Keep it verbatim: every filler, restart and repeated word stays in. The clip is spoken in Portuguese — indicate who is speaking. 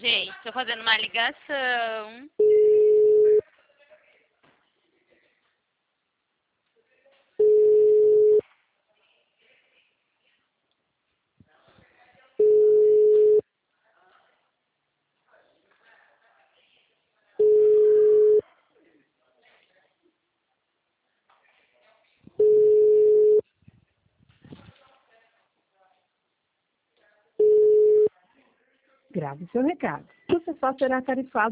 Speaker 1: Gente, tô fazendo uma ligação.
Speaker 2: Grave seu recado. Você só será tarifado